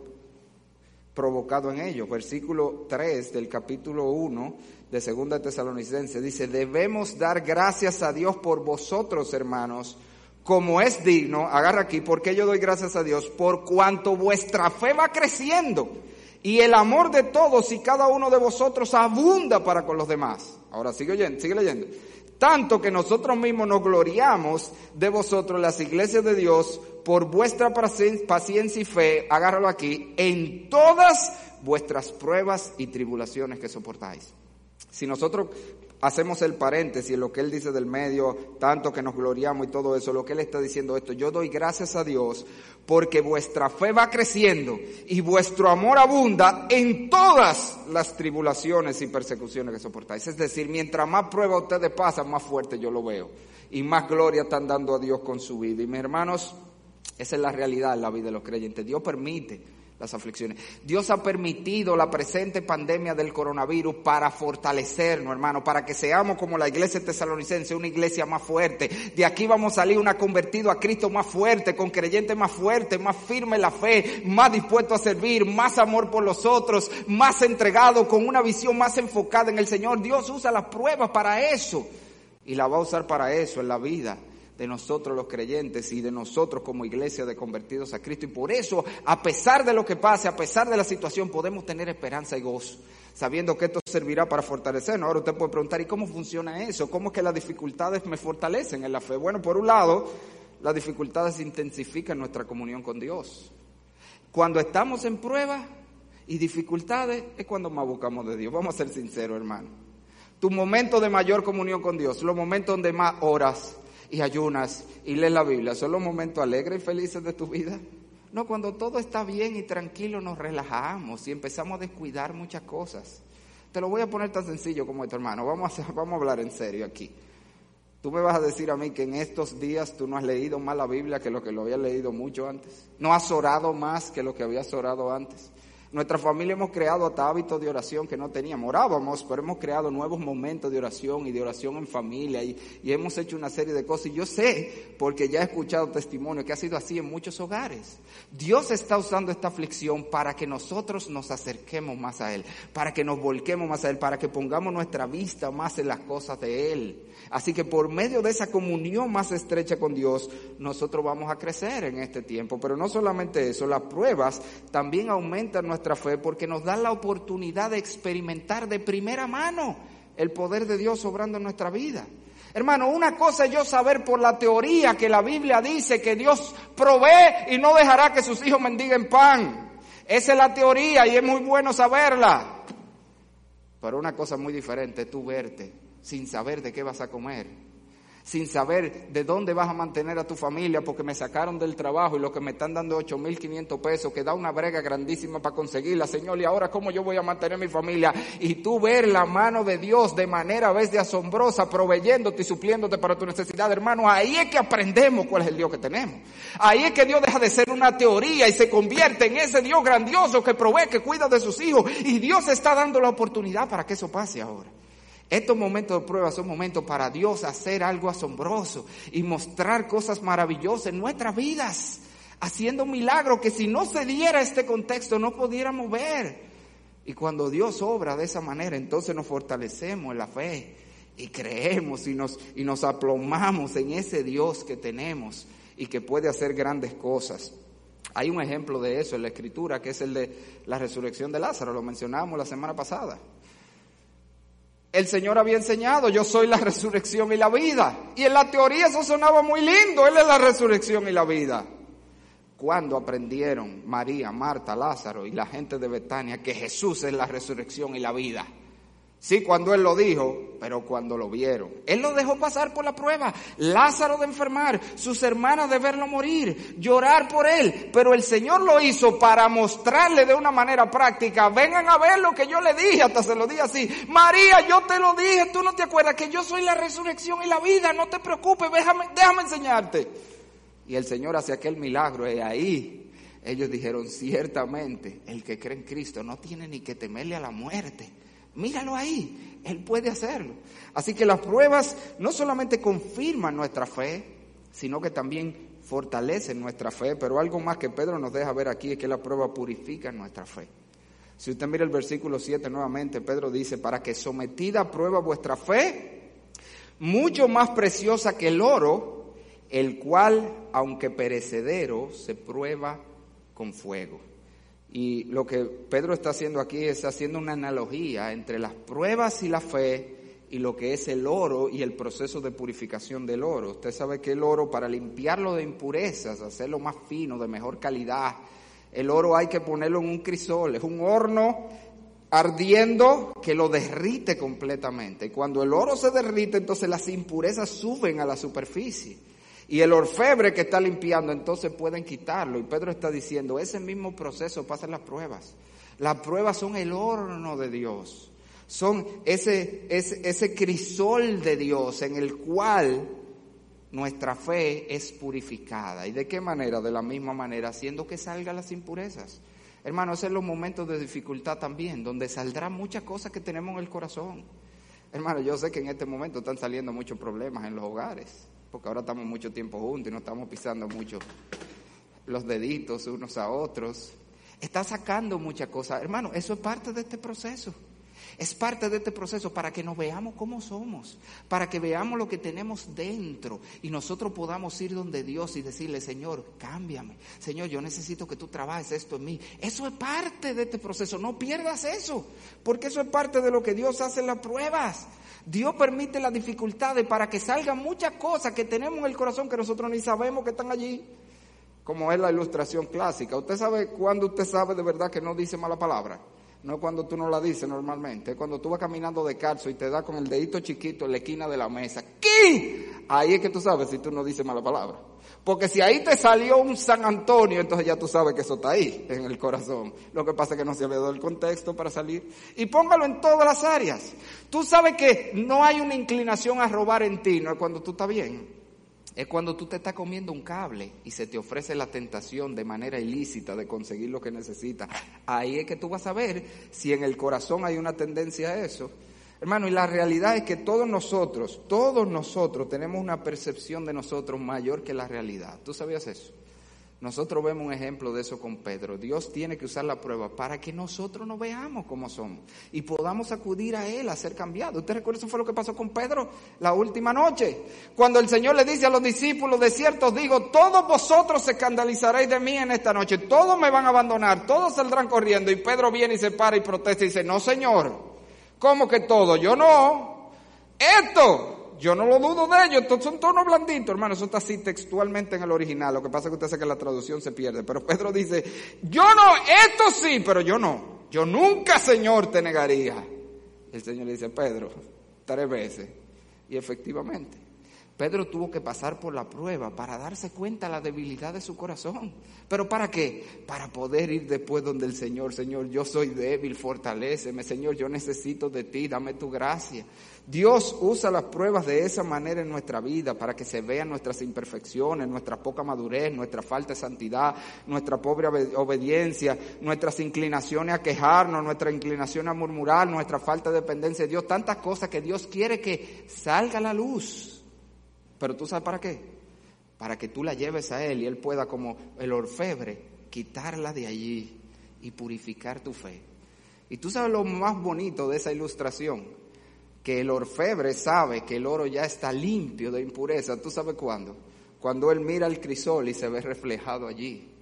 provocado en ellos. Versículo tres del capítulo uno de segunda de Tesalonicenses dice, debemos dar gracias a Dios por vosotros, hermanos, como es digno. Agarra aquí, porque yo doy gracias a Dios por cuanto vuestra fe va creciendo y el amor de todos y cada uno de vosotros abunda para con los demás. Ahora sigue oyendo, sigue leyendo. Tanto que nosotros mismos nos gloriamos de vosotros, las iglesias de Dios, por vuestra paciencia y fe, agárralo aquí, en todas vuestras pruebas y tribulaciones que soportáis. Si nosotros hacemos el paréntesis en lo que él dice del medio, tanto que nos gloriamos y todo eso, lo que él está diciendo esto, yo doy gracias a Dios porque vuestra fe va creciendo y vuestro amor abunda en todas las tribulaciones y persecuciones que soportáis. Es decir, mientras más pruebas ustedes pasan, más fuerte yo lo veo y más gloria están dando a Dios con su vida. Y mis hermanos, esa es la realidad en la vida de los creyentes. Dios permite las aflicciones. Dios ha permitido la presente pandemia del coronavirus para fortalecernos, hermano, para que seamos como la iglesia tesalonicense, una iglesia más fuerte. De aquí vamos a salir una convertido a Cristo más fuerte, con creyentes más fuertes, más firme en la fe, más dispuesto a servir, más amor por los otros, más entregado, con una visión más enfocada en el Señor. Dios usa las pruebas para eso y la va a usar para eso en la vida de nosotros los creyentes y de nosotros como iglesia de convertidos a Cristo. Y por eso, a pesar de lo que pase, a pesar de la situación, podemos tener esperanza y gozo, sabiendo que esto servirá para fortalecernos. Ahora usted puede preguntar, ¿y cómo funciona eso? ¿Cómo es que las dificultades me fortalecen en la fe? Bueno, por un lado, las dificultades intensifican nuestra comunión con Dios. Cuando estamos en pruebas y dificultades, es cuando más buscamos de Dios. Vamos a ser sinceros, hermano. Tu momento de mayor comunión con Dios, los momentos donde más oras y ayunas y lees la Biblia, ¿son los momentos alegres y felices de tu vida? No, cuando todo está bien y tranquilo nos relajamos y empezamos a descuidar muchas cosas. Te lo voy a poner tan sencillo como esto, hermano. Vamos a, vamos a hablar en serio aquí. Tú me vas a decir a mí que en estos días tú no has leído más la Biblia que lo que lo habías leído mucho antes. No has orado más que lo que habías orado antes. Nuestra familia hemos creado hasta hábitos de oración que no teníamos. Orábamos, pero hemos creado nuevos momentos de oración y de oración en familia y, y hemos hecho una serie de cosas. Y yo sé, porque ya he escuchado testimonio, que ha sido así en muchos hogares. Dios está usando esta aflicción para que nosotros nos acerquemos más a Él, para que nos volquemos más a Él, para que pongamos nuestra vista más en las cosas de Él. Así que por medio de esa comunión más estrecha con Dios, nosotros vamos a crecer en este tiempo. Pero no solamente eso, las pruebas también aumentan nuestra fe porque nos dan la oportunidad de experimentar de primera mano el poder de Dios obrando en nuestra vida. Hermano, una cosa es yo saber por la teoría que la Biblia dice que Dios provee y no dejará que sus hijos mendiguen pan. Esa es la teoría y es muy bueno saberla. Pero una cosa muy diferente es tú verte sin saber de qué vas a comer, sin saber de dónde vas a mantener a tu familia porque me sacaron del trabajo y lo que me están dando ocho mil quinientos pesos, que da una brega grandísima para conseguirla, Señor, y ahora cómo yo voy a mantener mi familia. Y tú ver la mano de Dios de manera a veces asombrosa, proveyéndote y supliéndote para tu necesidad, hermano, ahí es que aprendemos cuál es el Dios que tenemos. Ahí es que Dios deja de ser una teoría y se convierte en ese Dios grandioso que provee, que cuida de sus hijos, y Dios está dando la oportunidad para que eso pase ahora. Estos momentos de prueba son momentos para Dios hacer algo asombroso y mostrar cosas maravillosas en nuestras vidas, haciendo milagros que si no se diera este contexto no pudiéramos ver. Y cuando Dios obra de esa manera, entonces nos fortalecemos en la fe y creemos y nos, y nos aplomamos en ese Dios que tenemos y que puede hacer grandes cosas. Hay un ejemplo de eso en la Escritura, que es el de la resurrección de Lázaro, lo mencionábamos la semana pasada. El Señor había enseñado, yo soy la resurrección y la vida. Y en la teoría eso sonaba muy lindo, Él es la resurrección y la vida. Cuando aprendieron María, Marta, Lázaro y la gente de Betania que Jesús es la resurrección y la vida. Sí, cuando Él lo dijo, pero cuando lo vieron. Él lo dejó pasar por la prueba. Lázaro de enfermar, sus hermanas de verlo morir, llorar por Él. Pero el Señor lo hizo para mostrarle de una manera práctica. Vengan a ver lo que yo le dije, hasta se lo dije así. María, yo te lo dije, tú no te acuerdas que yo soy la resurrección y la vida. No te preocupes, déjame, déjame enseñarte. Y el Señor hace aquel milagro y ahí ellos dijeron, ciertamente, el que cree en Cristo no tiene ni que temerle a la muerte. Míralo ahí, Él puede hacerlo. Así que las pruebas no solamente confirman nuestra fe, sino que también fortalecen nuestra fe. Pero algo más que Pedro nos deja ver aquí es que la prueba purifica nuestra fe. Si usted mira el versículo siete nuevamente, Pedro dice, para que sometida a prueba vuestra fe, mucho más preciosa que el oro, el cual, aunque perecedero, se prueba con fuego. Y lo que Pedro está haciendo aquí es haciendo una analogía entre las pruebas y la fe y lo que es el oro y el proceso de purificación del oro. Usted sabe que el oro, para limpiarlo de impurezas, hacerlo más fino, de mejor calidad, el oro hay que ponerlo en un crisol, es un horno ardiendo que lo derrite completamente. Y cuando el oro se derrite, entonces las impurezas suben a la superficie. Y el orfebre que está limpiando, entonces pueden quitarlo. Y Pedro está diciendo, ese mismo proceso pasa en las pruebas. Las pruebas son el horno de Dios. Son ese, ese, ese crisol de Dios en el cual nuestra fe es purificada. ¿Y de qué manera? De la misma manera, haciendo que salgan las impurezas. Hermano, esos son los momentos de dificultad también, donde saldrán muchas cosas que tenemos en el corazón. Hermano, yo sé que en este momento están saliendo muchos problemas en los hogares, porque ahora estamos mucho tiempo juntos y nos estamos pisando mucho los deditos unos a otros. Está sacando muchas cosas. Hermano, eso es parte de este proceso. Es parte de este proceso para que nos veamos cómo somos, para que veamos lo que tenemos dentro y nosotros podamos ir donde Dios y decirle, Señor, cámbiame. Señor, yo necesito que tú trabajes esto en mí. Eso es parte de este proceso. No pierdas eso, porque eso es parte de lo que Dios hace en las pruebas. Dios permite las dificultades para que salgan muchas cosas que tenemos en el corazón que nosotros ni sabemos que están allí, como es la ilustración clásica. ¿Usted sabe cuándo usted sabe de verdad que no dice mala palabra? No es cuando tú no la dices normalmente, es cuando tú vas caminando descalzo y te das con el dedito chiquito en la esquina de la mesa. ¿Qué? Ahí es que tú sabes si tú no dices mala palabra. Porque si ahí te salió un San Antonio, entonces ya tú sabes que eso está ahí, en el corazón. Lo que pasa es que no se había dado el contexto para salir. Y póngalo en todas las áreas. Tú sabes que no hay una inclinación a robar en ti, no es cuando tú estás bien. Es cuando tú te estás comiendo un cable y se te ofrece la tentación de manera ilícita de conseguir lo que necesitas. Ahí es que tú vas a ver si en el corazón hay una tendencia a eso. Hermano, y la realidad es que todos nosotros, todos nosotros tenemos una percepción de nosotros mayor que la realidad. ¿Tú sabías eso? Nosotros vemos un ejemplo de eso con Pedro. Dios tiene que usar la prueba para que nosotros nos veamos como somos y podamos acudir a Él a ser cambiados. ¿Usted recuerda eso fue lo que pasó con Pedro la última noche? Cuando el Señor le dice a los discípulos, de cierto os digo, todos vosotros se escandalizaréis de mí en esta noche. Todos me van a abandonar, todos saldrán corriendo. Y Pedro viene y se para y protesta y dice, no Señor, ¿cómo que todo? Yo no. Esto... Yo no lo dudo de ellos, estos son tonos blanditos, hermano, eso está así textualmente en el original, lo que pasa es que usted sabe que la traducción se pierde, pero Pedro dice, yo no, esto sí, pero yo no, yo nunca, Señor, te negaría. El Señor le dice, Pedro, tres veces, y efectivamente, Pedro tuvo que pasar por la prueba para darse cuenta de la debilidad de su corazón. ¿Pero para qué? Para poder ir después donde el Señor. Señor, yo soy débil, fortaléceme. Señor, yo necesito de ti, dame tu gracia. Dios usa las pruebas de esa manera en nuestra vida para que se vean nuestras imperfecciones, nuestra poca madurez, nuestra falta de santidad, nuestra pobre obediencia, nuestras inclinaciones a quejarnos, nuestra inclinación a murmurar, nuestra falta de dependencia de Dios. Tantas cosas que Dios quiere que salga a la luz. Pero ¿tú sabes para qué? Para que tú la lleves a Él y Él pueda, como el orfebre, quitarla de allí y purificar tu fe. Y tú sabes lo más bonito de esa ilustración, que el orfebre sabe que el oro ya está limpio de impureza. ¿Tú sabes cuándo? Cuando él mira el crisol y se ve reflejado allí.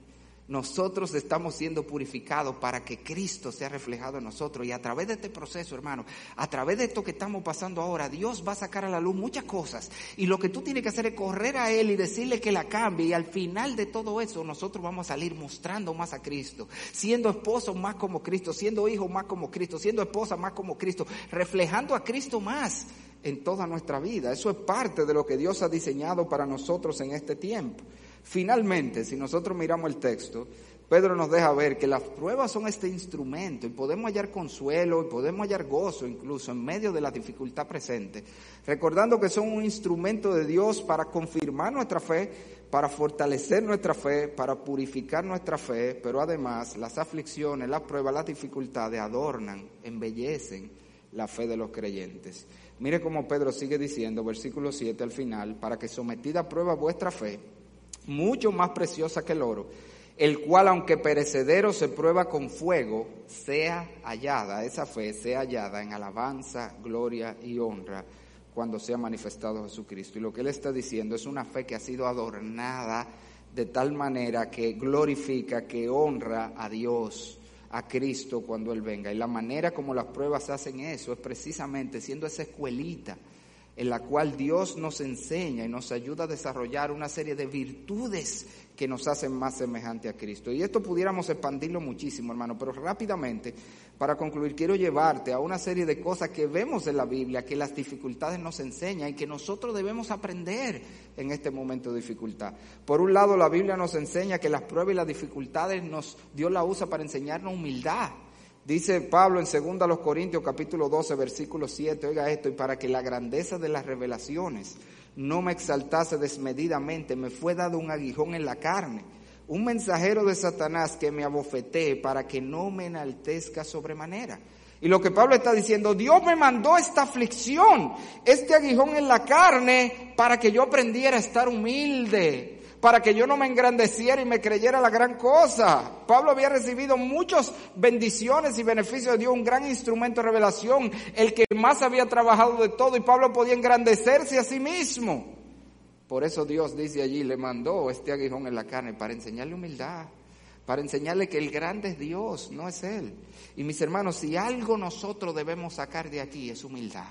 Nosotros estamos siendo purificados para que Cristo sea reflejado en nosotros. Y a través de este proceso, hermano, a través de esto que estamos pasando ahora, Dios va a sacar a la luz muchas cosas. Y lo que tú tienes que hacer es correr a Él y decirle que la cambie. Y al final de todo eso, nosotros vamos a salir mostrando más a Cristo. Siendo esposos más como Cristo, siendo hijos más como Cristo, siendo esposas más como Cristo. Reflejando a Cristo más en toda nuestra vida. Eso es parte de lo que Dios ha diseñado para nosotros en este tiempo. Finalmente, si nosotros miramos el texto, Pedro nos deja ver que las pruebas son este instrumento y podemos hallar consuelo y podemos hallar gozo incluso en medio de la dificultad presente, recordando que son un instrumento de Dios para confirmar nuestra fe, para fortalecer nuestra fe, para purificar nuestra fe, pero además las aflicciones, las pruebas, las dificultades adornan, embellecen la fe de los creyentes. Mire cómo Pedro sigue diciendo, versículo siete al final, para que sometida a prueba vuestra fe, mucho más preciosa que el oro, el cual aunque perecedero se prueba con fuego, sea hallada, esa fe sea hallada en alabanza, gloria y honra cuando sea manifestado Jesucristo. Y lo que él está diciendo es una fe que ha sido adornada de tal manera que glorifica, que honra a Dios, a Cristo cuando Él venga. Y la manera como las pruebas hacen eso es precisamente siendo esa escuelita en la cual Dios nos enseña y nos ayuda a desarrollar una serie de virtudes que nos hacen más semejantes a Cristo. Y esto pudiéramos expandirlo muchísimo, hermano, pero rápidamente, para concluir, quiero llevarte a una serie de cosas que vemos en la Biblia, que las dificultades nos enseñan y que nosotros debemos aprender en este momento de dificultad. Por un lado, la Biblia nos enseña que las pruebas y las dificultades nos, Dios la usa para enseñarnos humildad. Dice Pablo en segunda a los Corintios capítulo doce versículo siete, oiga esto, y para que la grandeza de las revelaciones no me exaltase desmedidamente, me fue dado un aguijón en la carne, un mensajero de Satanás que me abofetee para que no me enaltezca sobremanera. Y lo que Pablo está diciendo, Dios me mandó esta aflicción, este aguijón en la carne, para que yo aprendiera a estar humilde, para que yo no me engrandeciera y me creyera la gran cosa. Pablo había recibido muchas bendiciones y beneficios de Dios, un gran instrumento de revelación, el que más había trabajado de todo, y Pablo podía engrandecerse a sí mismo. Por eso Dios dice allí, le mandó este aguijón en la carne para enseñarle humildad, para enseñarle que el grande es Dios, no es Él. Y mis hermanos, si algo nosotros debemos sacar de aquí es humildad.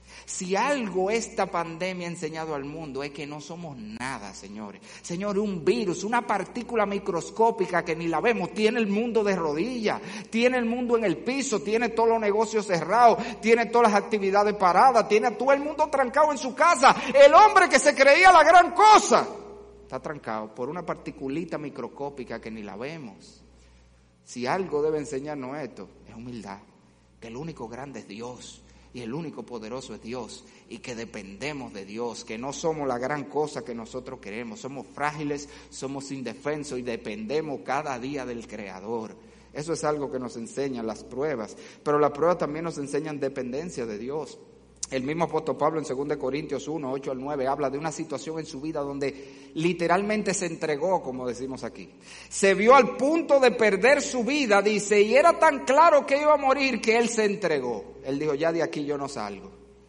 Si algo esta pandemia ha enseñado al mundo es que no somos nada, señores. Señores, un virus, una partícula microscópica que ni la vemos, tiene el mundo de rodillas, tiene el mundo en el piso, tiene todos los negocios cerrados, tiene todas las actividades paradas, tiene a todo el mundo trancado en su casa. El hombre que se creía la gran cosa está trancado por una particulita microscópica que ni la vemos. Si algo debe enseñarnos esto, es humildad, que el único grande es Dios. Y el único poderoso es Dios, y que dependemos de Dios, que no somos la gran cosa que nosotros queremos, somos frágiles, somos indefensos y dependemos cada día del Creador. Eso es algo que nos enseñan las pruebas, pero las pruebas también nos enseñan dependencia de Dios. El mismo apóstol Pablo en segunda Corintios uno, ocho al nueve habla de una situación en su vida donde literalmente se entregó, como decimos aquí. Se vio al punto de perder su vida, dice, y era tan claro que iba a morir que él se entregó. Él dijo, ya de aquí yo no salgo.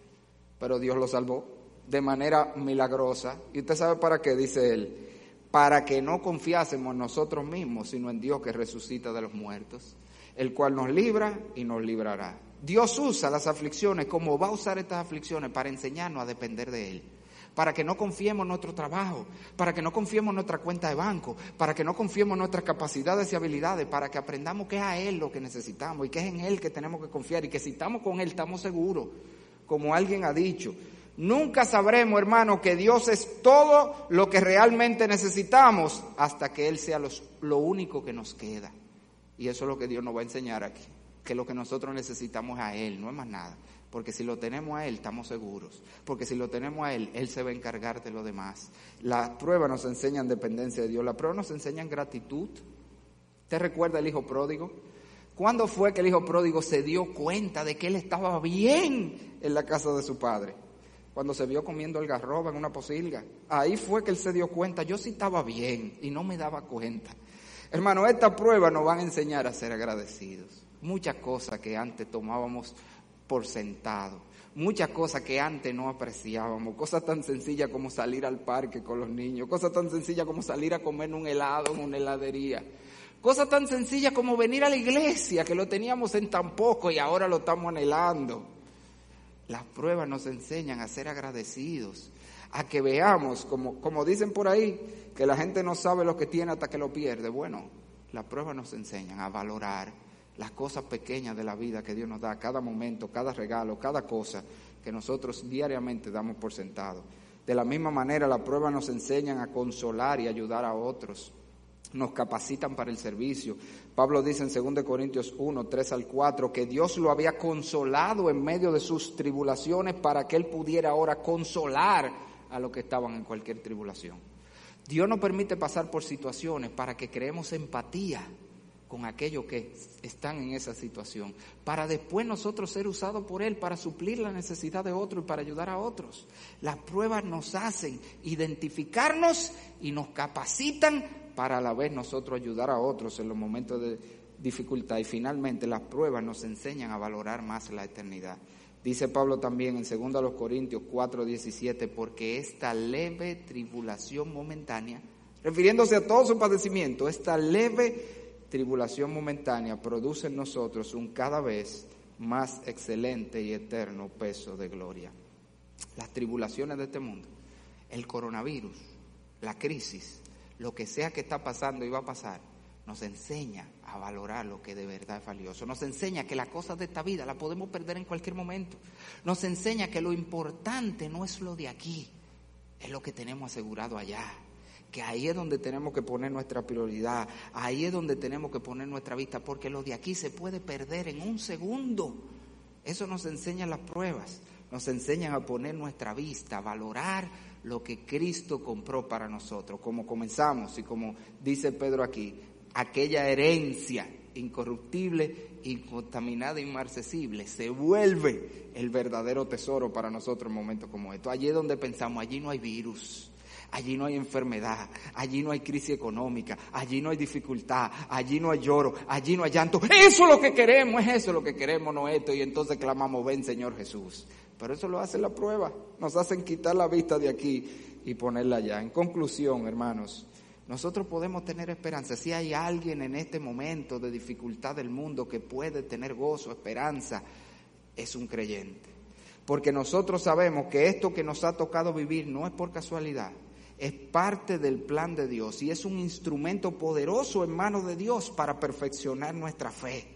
Pero Dios lo salvó de manera milagrosa. ¿Y usted sabe para qué? Dice él, para que no confiásemos en nosotros mismos, sino en Dios que resucita de los muertos, el cual nos libra y nos librará. Dios usa las aflicciones, como va a usar estas aflicciones, para enseñarnos a depender de Él, para que no confiemos en nuestro trabajo, para que no confiemos en nuestra cuenta de banco, para que no confiemos en nuestras capacidades y habilidades, para que aprendamos que es a Él lo que necesitamos y que es en Él que tenemos que confiar, y que si estamos con Él estamos seguros, como alguien ha dicho. Nunca sabremos, hermano, que Dios es todo lo que realmente necesitamos hasta que Él sea los, lo único que nos queda. Y eso es lo que Dios nos va a enseñar aquí, que lo que nosotros necesitamos es a Él, no es más nada. Porque si lo tenemos a Él, estamos seguros. Porque si lo tenemos a Él, Él se va a encargar de lo demás. Las pruebas nos enseñan dependencia de Dios. Las pruebas nos enseñan gratitud. ¿Usted recuerda el hijo pródigo? ¿Cuándo fue que el hijo pródigo se dio cuenta de que él estaba bien en la casa de su padre? Cuando se vio comiendo algarroba en una posilga. Ahí fue que él se dio cuenta, yo sí estaba bien y no me daba cuenta. Hermano, estas pruebas nos van a enseñar a ser agradecidos. Muchas cosas que antes tomábamos por sentado, muchas cosas que antes no apreciábamos, cosas tan sencillas como salir al parque con los niños, cosas tan sencillas como salir a comer un helado en una heladería, Cosas tan sencillas como venir a la iglesia, que lo teníamos en tan poco y ahora lo estamos anhelando. Las pruebas nos enseñan a ser agradecidos, a que veamos, como, como dicen por ahí, que la gente no sabe lo que tiene hasta que lo pierde. Bueno, las pruebas nos enseñan a valorar las cosas pequeñas de la vida que Dios nos da, cada momento, cada regalo, cada cosa que nosotros diariamente damos por sentado. De la misma manera, las pruebas nos enseñan a consolar y ayudar a otros. Nos capacitan para el servicio. Pablo dice en segunda de Corintios uno, tres al cuatro, que Dios lo había consolado en medio de sus tribulaciones para que él pudiera ahora consolar a los que estaban en cualquier tribulación. Dios nos permite pasar por situaciones para que creemos empatía con aquellos que están en esa situación, para después nosotros ser usados por Él para suplir la necesidad de otros y para ayudar a otros. Las pruebas nos hacen identificarnos y nos capacitan para a la vez nosotros ayudar a otros en los momentos de dificultad. Y finalmente las pruebas nos enseñan a valorar más la eternidad. Dice Pablo también en segunda de Corintios cuatro, diecisiete, porque esta leve tribulación momentánea, refiriéndose a todo su padecimiento, esta leve tribulación momentánea produce en nosotros un cada vez más excelente y eterno peso de gloria. Las tribulaciones de este mundo, el coronavirus, la crisis, lo que sea que está pasando y va a pasar, nos enseña a valorar lo que de verdad es valioso. Nos enseña que las cosas de esta vida las podemos perder en cualquier momento. Nos enseña que lo importante no es lo de aquí, es lo que tenemos asegurado allá. Que ahí es donde tenemos que poner nuestra prioridad, ahí es donde tenemos que poner nuestra vista, porque lo de aquí se puede perder en un segundo. Eso nos enseñan las pruebas, nos enseñan a poner nuestra vista, a valorar lo que Cristo compró para nosotros. Como comenzamos y como dice Pedro aquí, aquella herencia incorruptible, incontaminada, inmarcesible, se vuelve el verdadero tesoro para nosotros en momentos como estos. Allí es donde pensamos, allí no hay virus. Allí no hay enfermedad, allí no hay crisis económica, allí no hay dificultad, allí no hay lloro, allí no hay llanto. Eso es lo que queremos, es eso lo que queremos, no esto. Y entonces clamamos, ven Señor Jesús. Pero eso lo hace la prueba, nos hacen quitar la vista de aquí y ponerla allá. En conclusión, hermanos, nosotros podemos tener esperanza. Si hay alguien en este momento de dificultad del mundo que puede tener gozo, esperanza, es un creyente. Porque nosotros sabemos que esto que nos ha tocado vivir no es por casualidad. Es parte del plan de Dios y es un instrumento poderoso en manos de Dios para perfeccionar nuestra fe.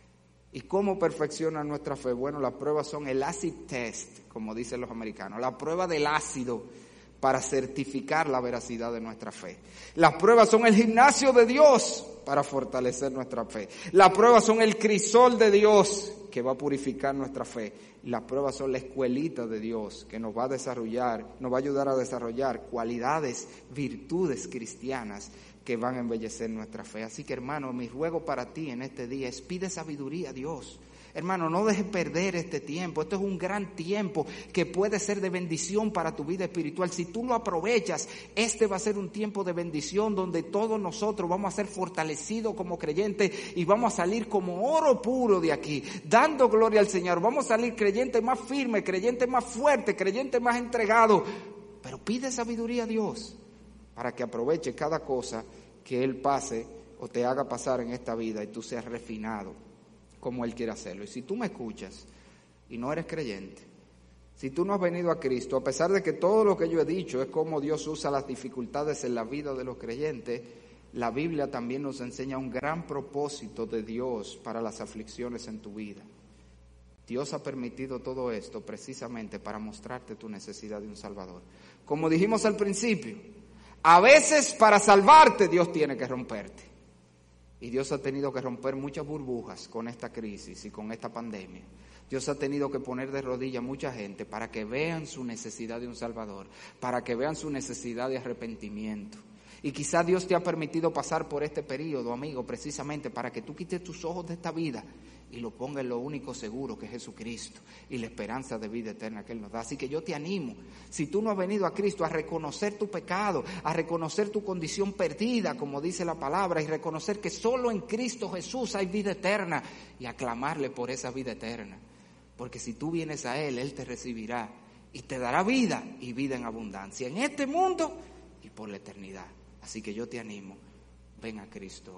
¿Y cómo perfecciona nuestra fe? Bueno, las pruebas son el acid test, como dicen los americanos, la prueba del ácido para certificar la veracidad de nuestra fe. Las pruebas son el gimnasio de Dios para fortalecer nuestra fe. Las pruebas son el crisol de Dios que va a purificar nuestra fe. Las pruebas son la escuelita de Dios que nos va a desarrollar, nos va a ayudar a desarrollar cualidades, virtudes cristianas que van a embellecer nuestra fe. Así que, hermano, mi ruego para ti en este día es pide sabiduría a Dios. Hermano, no dejes perder este tiempo. Esto es un gran tiempo que puede ser de bendición para tu vida espiritual. Si tú lo aprovechas, este va a ser un tiempo de bendición donde todos nosotros vamos a ser fortalecidos como creyentes y vamos a salir como oro puro de aquí, dando gloria al Señor. Vamos a salir creyentes más firmes, creyentes más fuertes, creyentes más entregados. Pero pide sabiduría a Dios para que aproveche cada cosa que Él pase o te haga pasar en esta vida y tú seas refinado como Él quiere hacerlo. Y si tú me escuchas y no eres creyente, si tú no has venido a Cristo, a pesar de que todo lo que yo he dicho es cómo Dios usa las dificultades en la vida de los creyentes, la Biblia también nos enseña un gran propósito de Dios para las aflicciones en tu vida. Dios ha permitido todo esto precisamente para mostrarte tu necesidad de un Salvador. Como dijimos al principio, a veces para salvarte Dios tiene que romperte. Y Dios ha tenido que romper muchas burbujas con esta crisis y con esta pandemia. Dios ha tenido que poner de rodillas a mucha gente para que vean su necesidad de un Salvador, para que vean su necesidad de arrepentimiento. Y quizá Dios te ha permitido pasar por este periodo, amigo, precisamente para que tú quites tus ojos de esta vida y lo pongas en lo único seguro que es Jesucristo y la esperanza de vida eterna que Él nos da. Así que yo te animo, si tú no has venido a Cristo, a reconocer tu pecado, a reconocer tu condición perdida, como dice la palabra, y reconocer que solo en Cristo Jesús hay vida eterna y a clamarle por esa vida eterna. Porque si tú vienes a Él, Él te recibirá y te dará vida y vida en abundancia en este mundo y por la eternidad. Así que yo te animo, ven a Cristo hoy.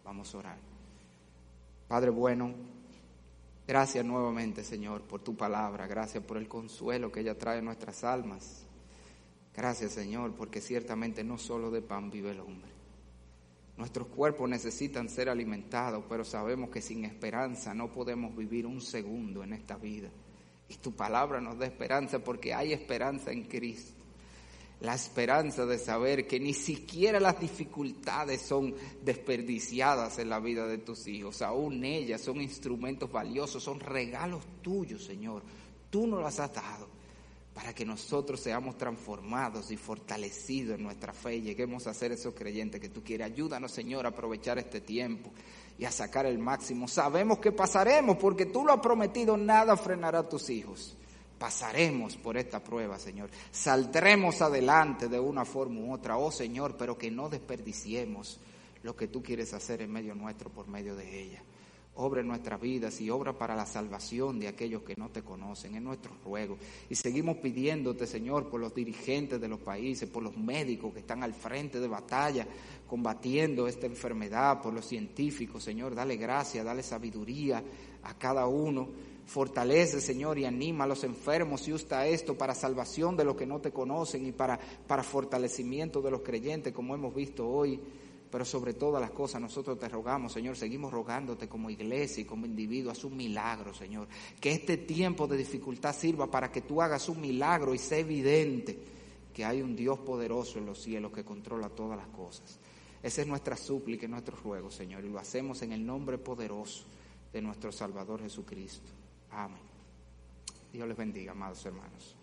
Vamos a orar. Padre bueno, gracias nuevamente, Señor, por tu palabra. Gracias por el consuelo que ella trae a nuestras almas. Gracias, Señor, porque ciertamente no solo de pan vive el hombre. Nuestros cuerpos necesitan ser alimentados, pero sabemos que sin esperanza no podemos vivir un segundo en esta vida. Y tu palabra nos da esperanza porque hay esperanza en Cristo. La esperanza de saber que ni siquiera las dificultades son desperdiciadas en la vida de tus hijos. Aún ellas son instrumentos valiosos, son regalos tuyos, Señor. Tú nos las has dado para que nosotros seamos transformados y fortalecidos en nuestra fe y lleguemos a ser esos creyentes que tú quieres. Ayúdanos, Señor, a aprovechar este tiempo y a sacar el máximo. Sabemos que pasaremos porque tú lo has prometido, nada frenará a tus hijos. Pasaremos por esta prueba, Señor. Saldremos adelante de una forma u otra, oh Señor, pero que no desperdiciemos lo que tú quieres hacer en medio nuestro por medio de ella. Obra en nuestras vidas y obra para la salvación de aquellos que no te conocen, en nuestros ruegos. Y seguimos pidiéndote, Señor, por los dirigentes de los países, por los médicos que están al frente de batalla, combatiendo esta enfermedad, por los científicos, Señor, dale gracia, dale sabiduría a cada uno. Fortalece, Señor, y anima a los enfermos y usa esto para salvación de los que no te conocen y para, para fortalecimiento de los creyentes, como hemos visto hoy. Pero sobre todas las cosas nosotros te rogamos, Señor, seguimos rogándote como iglesia y como individuo, haz un milagro, Señor. Que este tiempo de dificultad sirva para que tú hagas un milagro y sea evidente que hay un Dios poderoso en los cielos que controla todas las cosas. Esa es nuestra súplica y nuestro ruego, Señor, y lo hacemos en el nombre poderoso de nuestro Salvador Jesucristo. Amén. Dios les bendiga, amados hermanos.